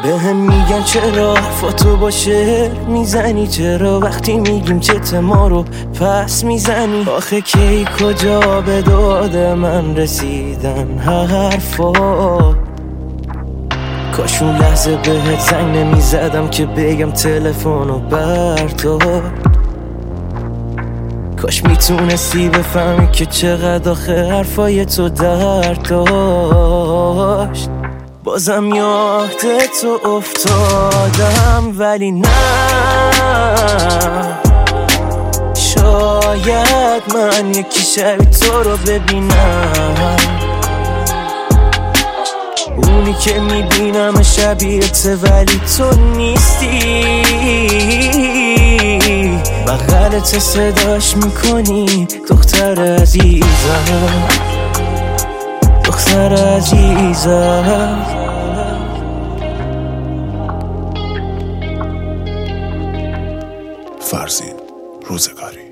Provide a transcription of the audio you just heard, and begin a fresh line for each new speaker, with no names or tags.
به هم میگن چرا حرفاتو با شعر میزنی، چرا وقتی میگیم چت ما رو پس میزنی. آخه کی کجا به داد من رسیدن حرفا، کاش اون لحظه بهت زنگ نمیزدم که بگم تلفنو بردار. کاش میتونستی بفهمی که چقدر آخه حرفای تو درد داشت. بازم یاد تو افتادم ولی نه، شاید من یکی شبی تو رو ببینم، اونی که میبینم شبیه‌ته ولی تو نیستی. بغلت صداش میکنی دختر عزیزم، دختر عزیزم.
فرزین روزگاری.